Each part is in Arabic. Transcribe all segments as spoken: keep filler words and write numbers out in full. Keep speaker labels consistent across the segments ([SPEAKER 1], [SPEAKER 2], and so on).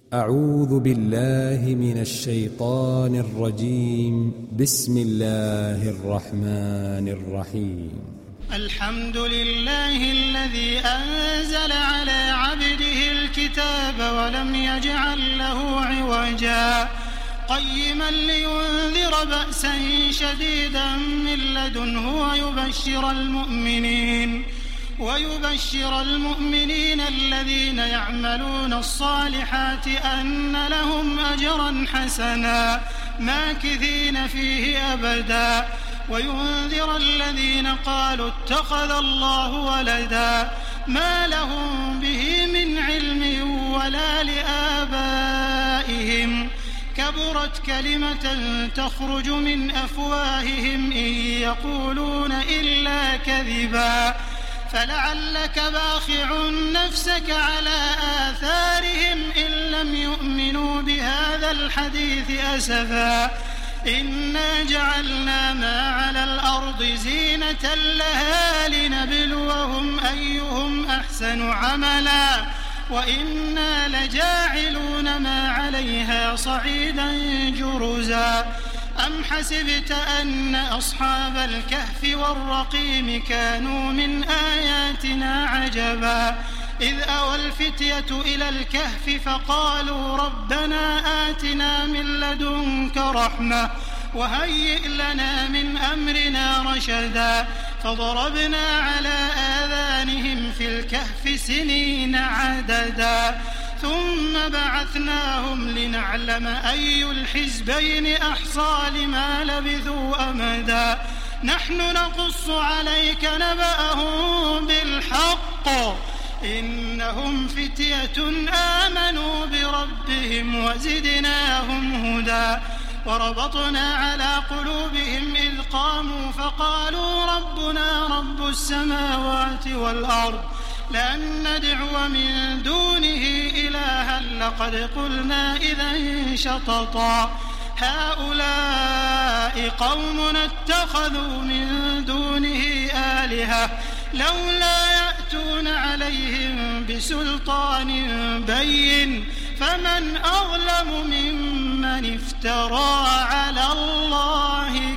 [SPEAKER 1] أعوذ بالله من الشيطان الرجيم. بسم الله الرحمن الرحيم.
[SPEAKER 2] الحمد لله الذي أنزل على عبده الكتاب ولم يجعل له عوجا قيما لينذر بأسا شديدا من لدنه ويبشر المؤمنين ويبشر المؤمنين الذين يعملون الصالحات أن لهم أجرا حسنا ماكثين فيه أبدا وينذر الذين قالوا اتخذ الله ولدا ما لهم به من علم ولا لآبائهم كبرت كلمة تخرج من أفواههم إن يقولون إلا كذبا فلعلك باخع نفسك على آثارهم إن لم يؤمنوا بهذا الحديث أسفا إنا جعلنا ما على الأرض زينة لها لنبلوهم أيهم أحسن عملا وإنا لجاعلون ما عليها صعيدا جرزا أم حسبت أن أصحاب الكهف والرقيم كانوا من آياتنا عجبا إذ أوى الفتية إلى الكهف فقالوا ربنا آتنا من لدنك رحمة وهيئ لنا من أمرنا رشدا فضربنا على آذانهم في الكهف سنين عددا ثم بعثناهم لنعلم أي الحزبين أحصى لما لبثوا أمدا نحن نقص عليك نبأهم بالحق إنهم فتية آمنوا بربهم وزدناهم هدى وربطنا على قلوبهم إذ قاموا فقالوا ربنا رب السماوات والأرض لن ندعو من دونه إلها لقد قلنا إذا شططا هؤلاء قوم اتخذوا من دونه آلهة لولا يأتون عليهم بسلطان بين فمن أظلم ممن افترى على الله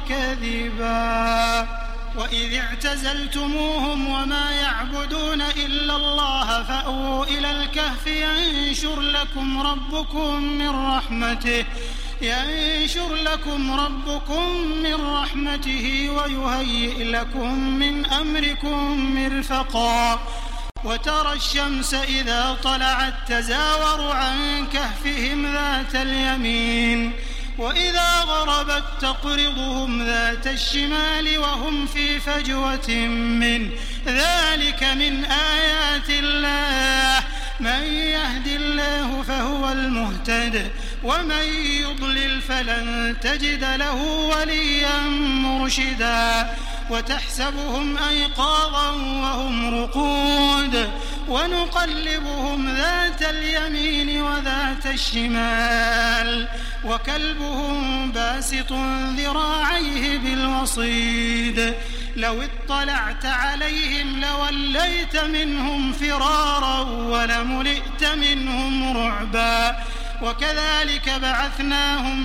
[SPEAKER 2] كذبا وإذ اعتزلتموهم وما يعبدون إلا الله فأووا إلى الكهف ينشر لكم ربكم من رحمته ينشر لكم ربكم من رحمته ويهيئ لكم من أمركم مرفقا وترى الشمس إذا طلعت تزاور عن كهفهم ذات اليمين وإذا غربت تقرضهم ذات الشمال وهم في فجوة من ذلك من آيات الله من يهد الله فهو المهتد ومن يضلل فلن تجد له وليا مرشدا وتحسبهم أيقاظا وهم رقود ونقلبهم ذات اليمين وذات الشمال وكلبهم باسط ذراعيه بالوصيد لو اطلعت عليهم لوليت منهم فرارا ولملئت منهم رعبا وكذلك بعثناهم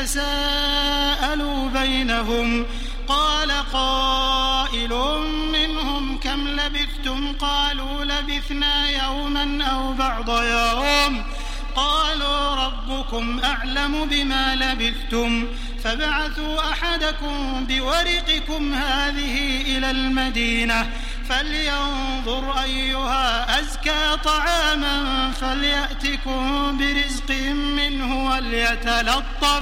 [SPEAKER 2] ليتساءلوا بينهم قال قائل منهم كم لبثتم قالوا لبثنا يوما أو بعض يوم قالوا ربكم أعلم بما لبثتم فبعثوا أحدكم بورقكم هذه إلى المدينة فلينظر أيها أزكى طعاما فليأتكم برزق منه وليتلطف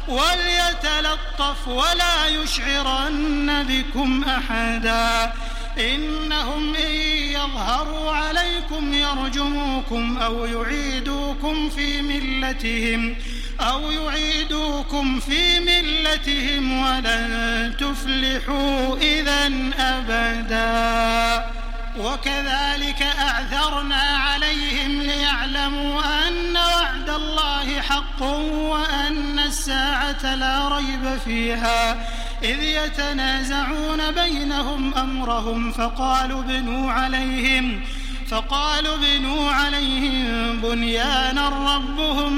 [SPEAKER 2] وليتلطف ولا يشعرن بكم أحدا إنهم إن يظهروا عليكم يرجموكم أو يعيدوكم في ملتهم أو يعيدوكم في ملتهم ولن تفلحوا إذن أبدا وكذلك أعثرنا عليهم ليعلموا أن وعد الله حق وأن الساعة لا ريب فيها إذ يتنازعون بينهم أمرهم فقالوا ابنوا عليهم فقالوا ابنوا عليهم بنيانا ربهم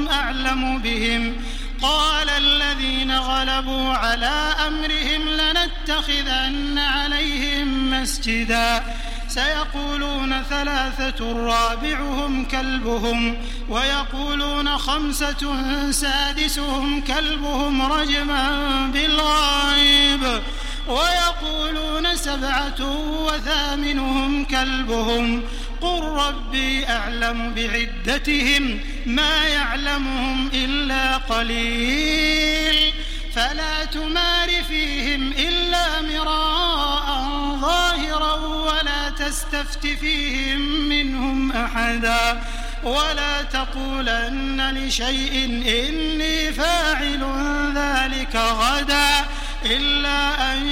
[SPEAKER 2] أعلم بهم قال الذين غلبوا على أمرهم لنتخذن عليهم مسجدا سيقولون ثلاثة رابعهم كلبهم ويقولون خمسة سادسهم كلبهم رجما بالغيب ويقولون سبعة وثامنهم كلبهم قل ربي أعلم بعدتهم ما يعلمهم إلا قليل فلا تمار فيهم إلا مراء ظاهرا ولا تستفت فيهم منهم أحدا ولا تقولن لشيء إني فاعل ذلك غدا إلا أن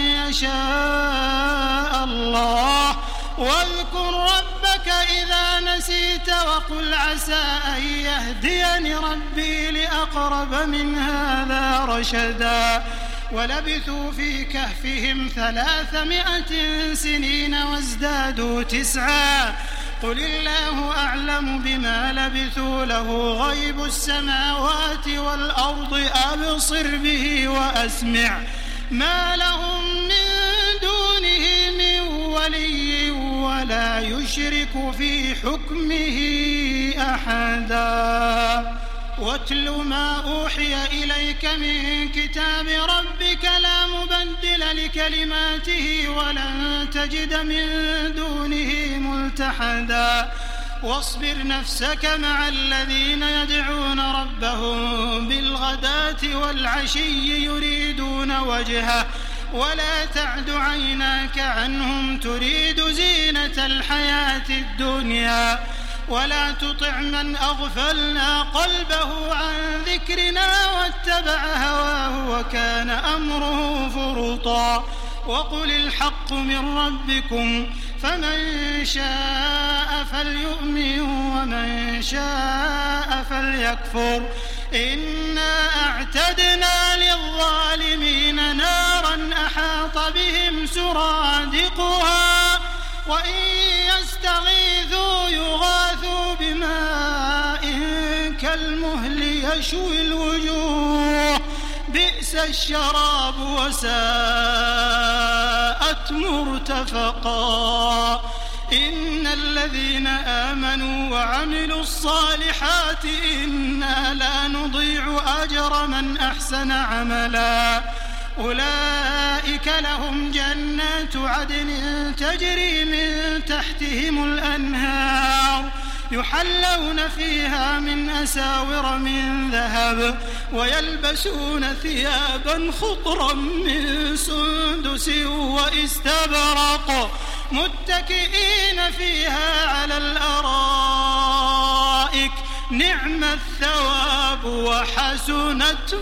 [SPEAKER 2] يشاء الله واذكر ربك إذا نسيت وقل عسى أن يهديني ربي لأقرب من هذا رشدا ولبثوا في كهفهم ثلاثمائة سنين وازدادوا تسعا قل الله أعلم بما لبثوا له غيب السماوات والأرض أبصر به وأسمع ما لهم من دونه من ولي ولا يشرك في حكمه أحدا واتل ما أوحي إليك من كتاب ربك لا مبدل لكلماته ولن تجد من دونه ملتحدا واصبر نفسك مع الذين يدعون ربهم بالغداة والعشي يريدون وجهه ولا تعد عيناك عنهم تريد زينة الحياة الدنيا ولا تطع من أغفلنا قلبه عن ذكرنا واتبع هواه وكان أمره فرطا وقل الحق من ربكم فمن شاء فليؤمن ومن شاء فليكفر إنا أعتدنا للظالمين نارا أحاط بهم سرادقها وإن يستغيثوا يغاثوا بماء كالمهل يشوي الوجوه بئس الشراب وساءت مرتفقا إن الذين آمنوا وعملوا الصالحات إنا لا نضيع أجر من أحسن عملا أولئك لهم جنات عدن تجري من تحتهم الأنهار يحلون فيها من أساور من ذهب ويلبسون ثيابا خضرا من سندس واستبرق متكئين فيها على الأرائك نعم الثواب وحسنت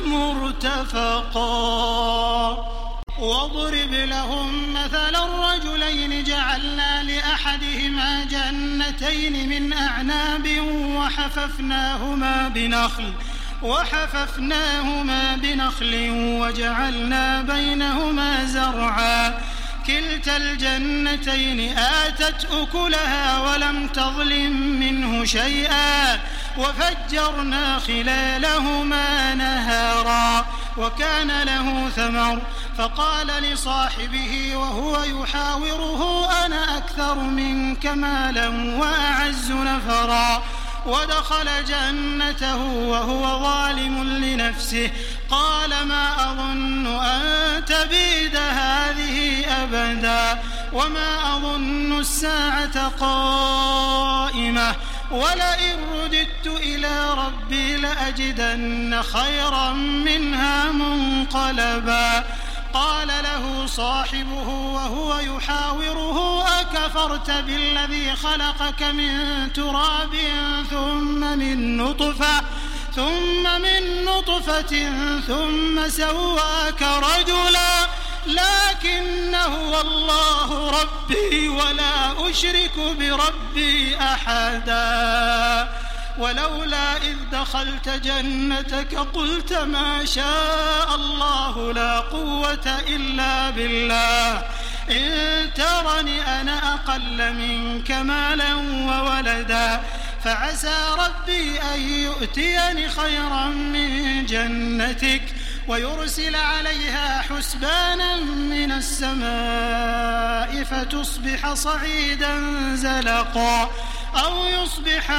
[SPEAKER 2] مرتفقا واضرب لهم مثل الرجلين جعلنا لأحدهما جنتين من أعناب وحففناهما بنخل وحففناهما بنخل وجعلنا بينهما زرعا كلتا الجنتين آتت أكلها ولم تظلم منه شيئا وفجرنا خلالهما نهارا وكان له ثمر فقال لصاحبه وهو يحاوره أنا أكثر منك مالا وأعز نفرا ودخل جنته وهو ظالم لنفسه قال ما أظن أن تبيد هذه أبدا وما أظن الساعة قائمة ولئن رددت إلى ربي لأجدن خيرا منها منقلبا قال له صاحبه وهو يحاوره أكفرت بالذي خلقك من تراب ثم من نطفة ثم من نطفة ثم سواك رجلا لكن هو الله ربي ولا أشرك بربي أحدا ولولا إذ دخلت جنتك قلت ما شاء الله لا قوة إلا بالله إن ترني أنا أقل منك مالا وولدا فعسى ربي أن يؤتيني خيرا من جنتك ويرسل عليها حسبانا من السماء فتصبح صعيدا زلقا أو يصبح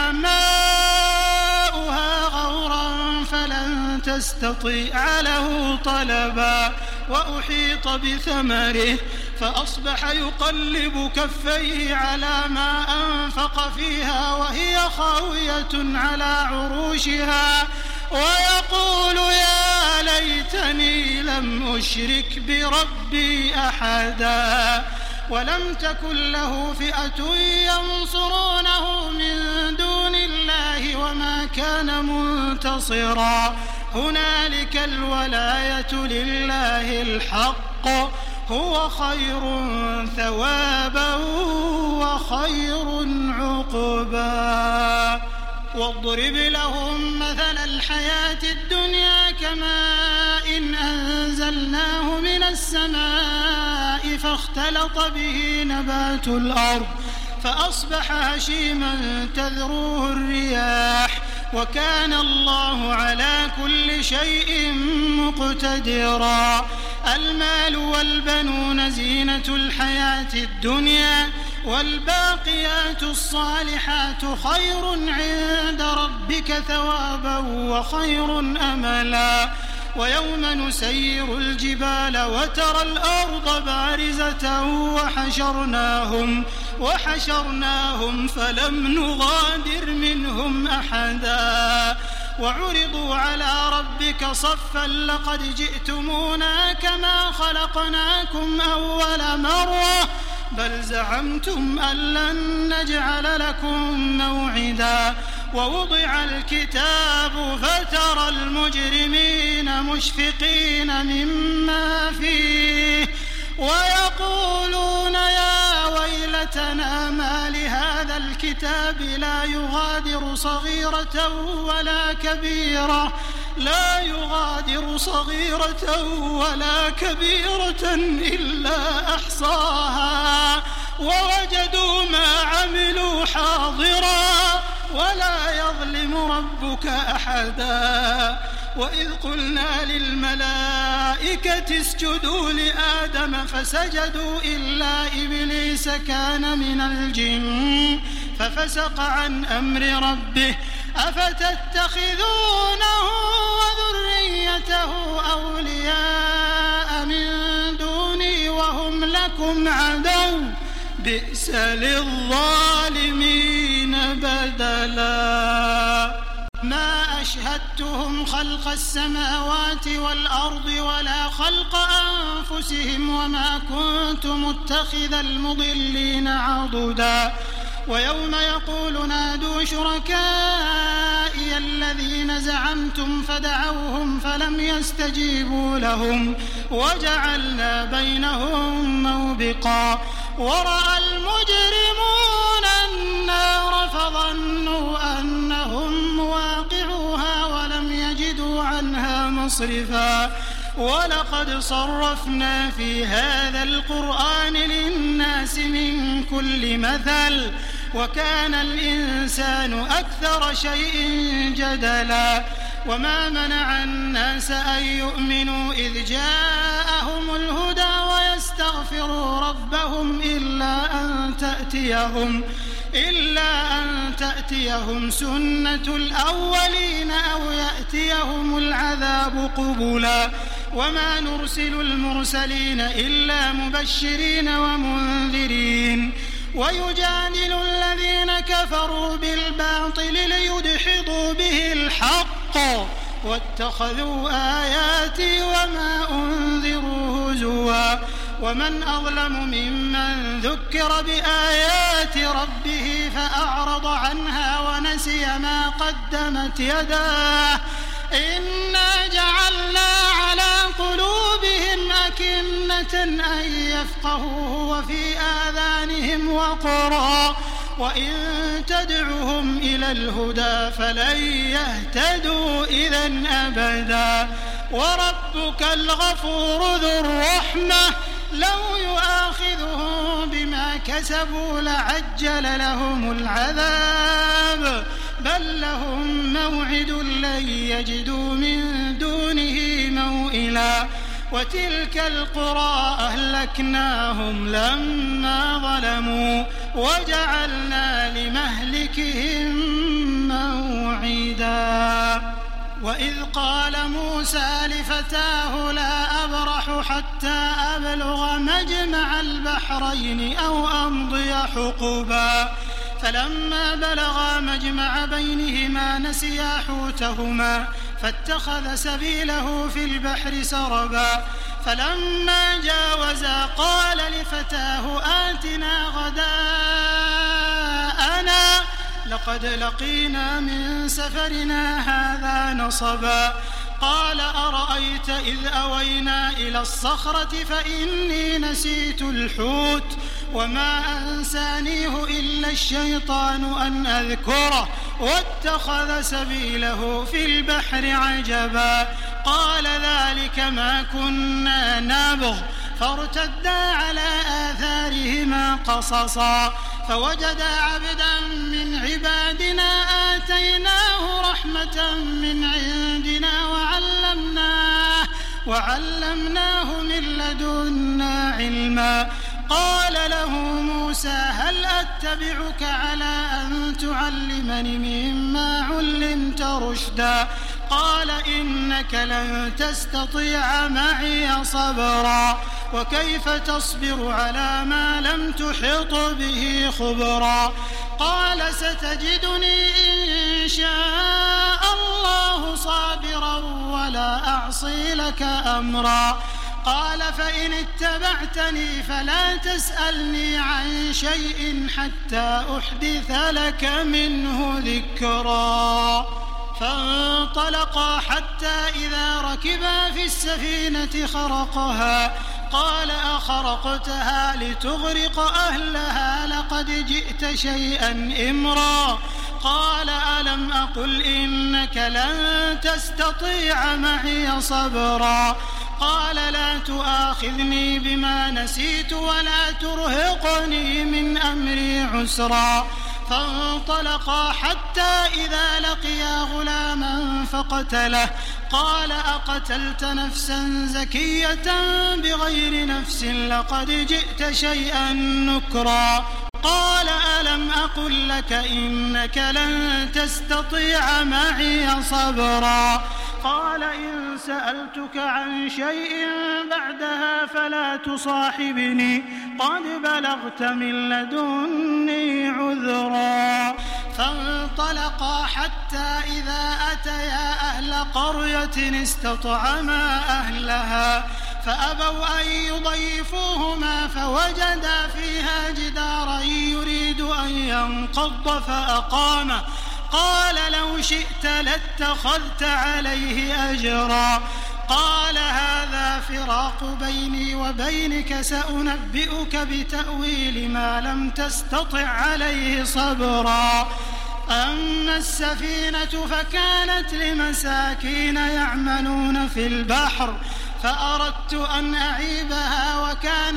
[SPEAKER 2] ماؤها غورا فلن تستطيع له طلبا وأحيط بثمره فأصبح يقلب كفيه على ما أنفق فيها وهي خاوية على عروشها ويقول يا ليتني لم أشرك بربي أحدا ولم تكن له فئة ينصرونه من دون الله وما كان منتصرا هنالك الولاية لله الحق هو خير ثوابا وخير عقبا واضرب لهم مثل الحياة الدنيا كماء إن أنزلناه من السماء فاختلط به نبات الأرض فأصبح هشيما تذروه الرياح وكان الله على كل شيء مقتدرا المال والبنون زينة الحياة الدنيا والباقيات الصالحات خير عند ربك ثوابا وخير أملا ويوم نسير الجبال وترى الأرض بارزة وحشرناهم وحشرناهم فلم نغادر منهم أحدا وعرضوا على ربك صفا لقد جئتمونا كما خلقناكم أول مرة بل زعمتم أن لن نجعل لكم موعدا ووضع الكتاب فترى المجرمين مشفقين مما فيه ويقولون يا ويلتنا ما لهذا الكتاب لا يغادر صغيرة ولا كبيرة لا يغادر صغيرة ولا كبيرة إلا أحصاها ووجدوا ما عملوا حاضرا ولا يظلم ربك أحدا وإذ قلنا للملائكة اسجدوا لآدم فسجدوا إلا إبليس كان من الجن ففسق عن أمر ربه أفتتخذونه وذريته أولياء من دوني وهم لكم عدو بئس للظالمين بدلا ما أشهدتهم خلق السماوات والأرض ولا خلق أنفسهم وما كنت متخذ المضلين عضدا ويوم يقول نادوا شركائي الذين زعمتم فدعوهم فلم يستجيبوا لهم وجعلنا بينهم موبقا ورأى المجرمون النار فظنوا أنهم مواقعوها ولم يجدوا عنها مصرفا ولقد صرفنا في هذا القرآن للناس من كل مثل وكان الإنسان أكثر شيء جدلا وما منع الناس أن يؤمنوا إذ جاءهم الهدى ويستغفروا ربهم إلا أن تأتيهم إلا أن تأتيهم سنة الأولين أو يأتيهم العذاب قبلا وما نرسل المرسلين إلا مبشرين ومنذرين ويجادل الذين كفروا بالباطل ليدحضوا به الحق واتخذوا آياتي وما أنذروا هزوا ومن أظلم ممن ذكر بآيات ربه فأعرض عنها ونسي ما قدمت يداه إنا جعلنا على قلوبهم أكنة أن يفقهوه وفي آذانهم وقرا وإن تدعهم إلى الهدى فلن يهتدوا إذا أبدا وربك الغفور ذو الرحمة لو يؤاخذهم بما كسبوا لعجل لهم العذاب بل لهم موعد لن يجدوا من دونه موئلا وتلك القرى أهلكناهم لما ظلموا وجعلنا لمهلكهم موعدا وإذ قال موسى لفتاه لا أبرح حتى أبلغ مجمع البحرين أو أمضي حقبا فلما بلغا مجمع بينهما نسيا حوتهما فاتخذ سبيله في البحر سربا فلما جاوزا قال لفتاه آتنا غداءنا لقد لقينا من سفرنا هذا نصبا قال أرأيت إذ أوينا إلى الصخرة فإني نسيت الحوت وما أنسانيه إلا الشيطان أن أذكره واتخذ سبيله في البحر عجبا قال ذلك ما كنا نبغ فارتدا على آثارهما قصصا فوجدا عبدا من عبادنا آتيناه رحمة من عندنا وعلمناه, وعلمناه من لدنا علما قال له موسى هل أتبعك على أن تعلمني مما علمت رشدا قال إنك لن تستطيع معي صبرا وكيف تصبر على ما لم تحط به خبرا قال ستجدني إن شاء الله صابرا ولا أعصي لك أمرا قال فإن اتبعتني فلا تسألني عن شيء حتى أحدث لك منه ذكرا فانطلقا حتى إذا ركبا في السفينة خرقها قال أخرقتها لتغرق أهلها لقد جئت شيئا إمرا قال ألم أقل إنك لن تستطيع معي صبرا قال لا تؤاخذني بما نسيت ولا ترهقني من أمري عسرا فانطلقا حتى إذا لقيا غلاما فقتله قال أقتلت نفسا زكية بغير نفس لقد جئت شيئا نكرا قال ألم أقل لك إنك لن تستطيع معي صبرا قال إن سألتك عن شيء بعدها فلا تصاحبني قد بلغت من لدني عذرا فانطلقا حتى إذا أتيا أهل قرية استطعما أهلها فأبوا أن يضيفوهما فوجدا فيها جدارا يريد أن ينقض فأقامه قال لو شئت لاتخذت عليه أجرا قال هذا فراق بيني وبينك سأنبئك بتأويل ما لم تستطع عليه صبرا أما السفينة فكانت لمساكين يعملون في البحر فأردت أن أعيبها وكان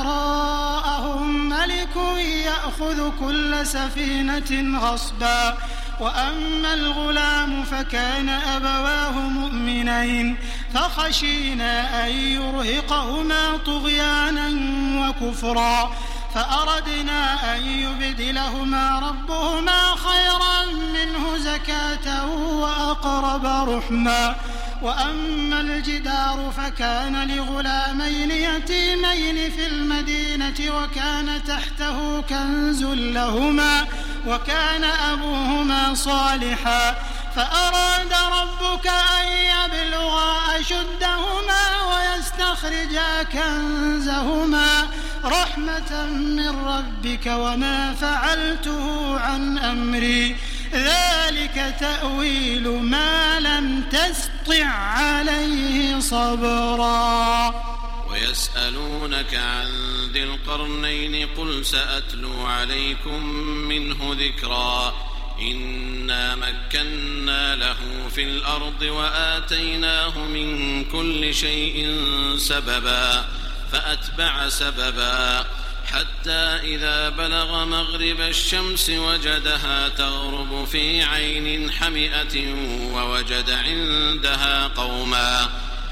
[SPEAKER 2] وراءهم ملك يأخذ كل سفينة غصبا وأما الغلام فكان أبواه مؤمنين فخشينا أن يرهقهما طغيانا وكفرا فأردنا أن يبدلهما ربهما خيرا منه زكاة وأقرب رحما وأما الجدار فكان لغلامين يتيمين في المدينة وكان تحته كنز لهما وكان أبوهما صالحا فأراد ربك أن يبلغا أشدهما ويستخرجا كنزهما رحمة من ربك وما فعلته عن أمري ذلك تأويل ما لم تسطع عليه صبرا
[SPEAKER 3] ويسألونك عن ذي القرنين قل سأتلو عليكم منه ذكرا إنا مكنا له في الأرض وآتيناه من كل شيء سببا فأتبع سببا حتى إذا بلغ مغرب الشمس وجدها تغرب في عين حمئة ووجد عندها قوما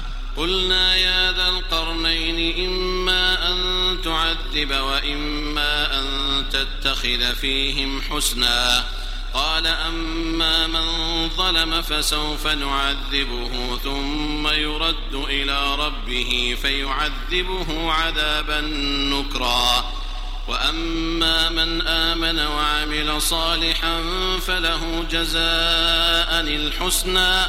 [SPEAKER 3] قلنا يا ذا القرنين إما أن تعذب وإما أن تتخذ فيهم حسنا قال أما من ظلم فسوف نعذبه ثم يرد إلى ربه فيعذبه عذابا نكرا وأما من آمن وعمل صالحا فله جزاء الحسنى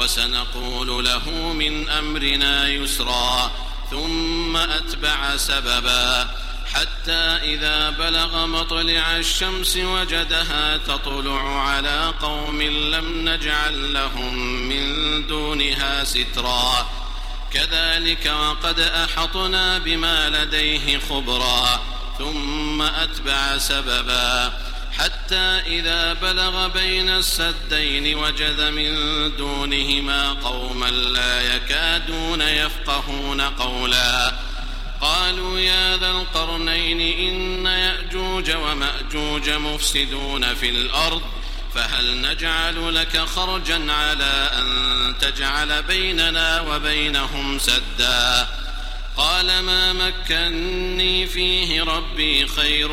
[SPEAKER 3] وسنقول له من أمرنا يسرا ثم أتبع سببا حتى إذا بلغ مطلع الشمس وجدها تطلع على قوم لم نجعل لهم من دونها سترا كذلك وقد أحطنا بما لديه خبرا ثم أتبع سببا حتى إذا بلغ بين السدين وجد من دونهما قوما لا يكادون يفقهون قولا قالوا يا ذا القرنين إن يأجوج ومأجوج مفسدون في الأرض فهل نجعل لك خرجا على أن تجعل بيننا وبينهم سدا قال ما مكني فيه ربي خير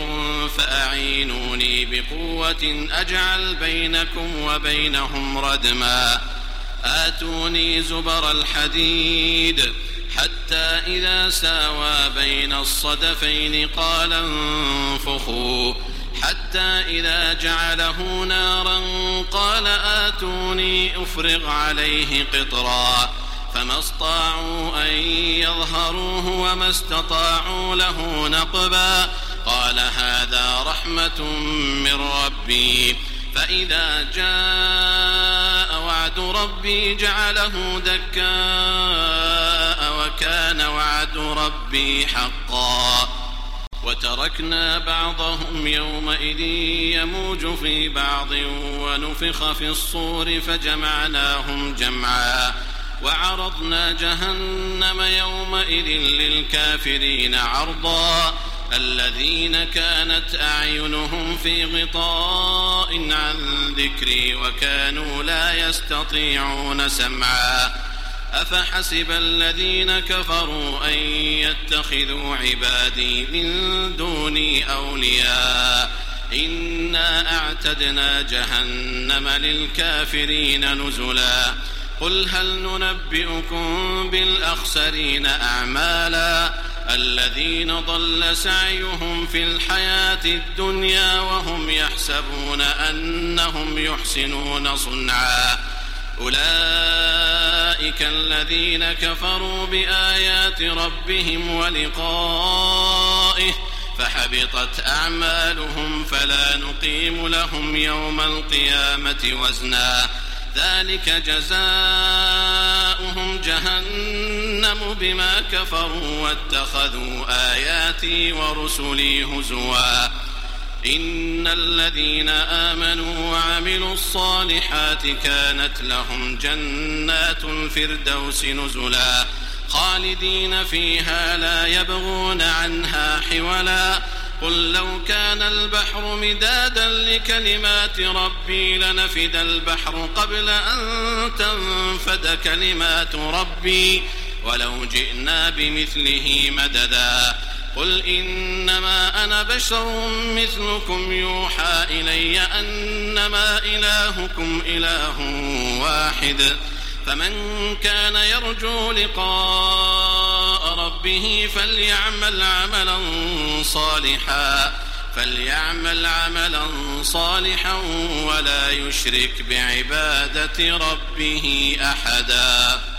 [SPEAKER 3] فأعينوني بقوة أجعل بينكم وبينهم ردما آتوني زبر الحديد حتى إذا ساوى بين الصدفين قال انفخوا حتى إذا جعله نارا قال آتوني أفرغ عليه قطرا فما استطاعوا أن يظهروه وما استطاعوا له نقبا قال هذا رحمة من ربي فإذا جاء وعد ربي جعله دكاء وكان وعد ربي حقا وتركنا بعضهم يومئذ يموج في بعض ونفخ في الصور فجمعناهم جمعا وعرضنا جهنم يومئذ للكافرين عرضا الذين كانت أعينهم في غطاء عن ذكري وكانوا لا يستطيعون سمعا أفحسب الذين كفروا أن يتخذوا عبادي من دوني أولياء إنا أعتدنا جهنم للكافرين نزلا قل هل ننبئكم بالأخسرين أعمالا الذين ضل سعيهم في الحياة الدنيا وهم يحسبون أنهم يحسنون صنعا أولئك الذين كفروا بآيات ربهم ولقائه فحبطت أعمالهم فلا نقيم لهم يوم القيامة وزنا ذلك جزاؤهم جهنم بما كفروا واتخذوا آياتي ورسلي هزوا إن الذين آمنوا وعملوا الصالحات كانت لهم جنات الفردوس نزلا خالدين فيها لا يبغون عنها حولا قل لو كان البحر مدادا لكلمات ربي لنفد البحر قبل أن تنفد كلمات ربي ولو جئنا بمثله مددا قل إنما أنا بشر مثلكم يوحى إلي أنما إلهكم إله واحد فمن كان يرجو لقاء ربه فليعمل عملا صالحا فليعمل عملا صالحا ولا يشرك بعبادة ربه أحدا.